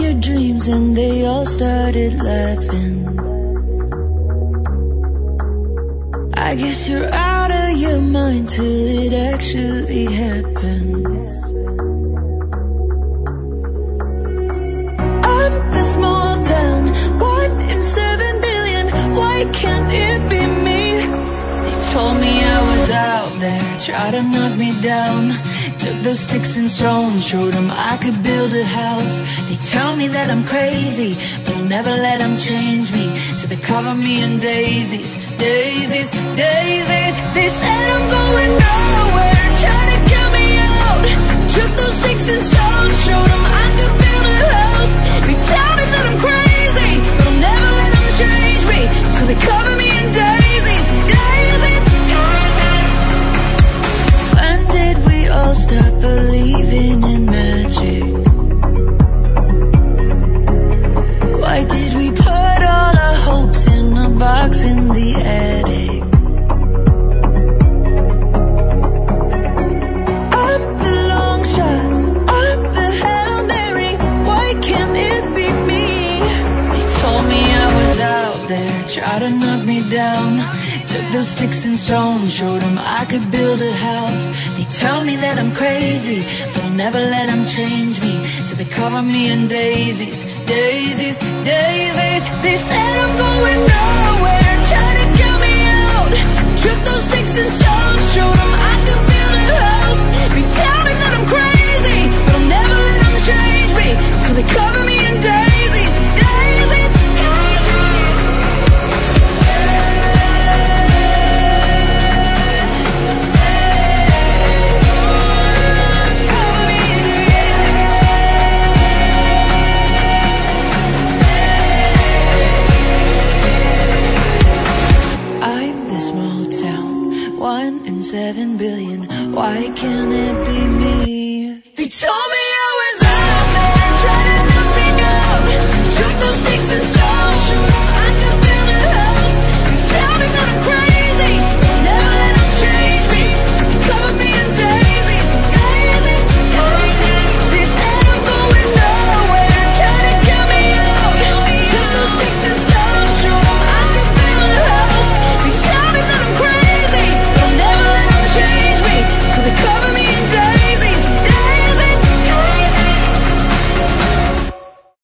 your dreams and they all started laughing. I guess you're out of your mind till it actually happens. I'm the small town, 1 in 7 billion. Why can't it be me? They told me I was out there, tried to knock me down. Took those sticks and stones, showed them I could build a house. They tell me that I'm crazy, but I'll never let them change me. So they cover me in daisies, daisies, daisies. They said I'm going nowhere, trying to get me out. Took those sticks and stones, showed them I could build a house. They tell me that I'm crazy, but I'll never let them change me. So they cover me in daisies, daisies, daisies. When did we all stop believing in magic? Why did we put all our hopes in a box in the attic? I'm the long shot, I'm the Hail Mary. Why can't it be me? They told me I was out there, tried to knock me down. Took those sticks and stones, showed them I could build a house. They tell me that I'm crazy, but I'll never let them change me. So they cover me in daisies, daisies, daisies. They said I'm going nowhere, trying to get me out. Took those sticks and stones, showed them I could build a house. They tell me that I'm crazy, but I'll never let them change me. So they cover me in daisies, daisies, daisies. I'm the small town, 1 in 7 billion. Why can't it be me? They told me I was out there, trying to knock me down. Took those sticks and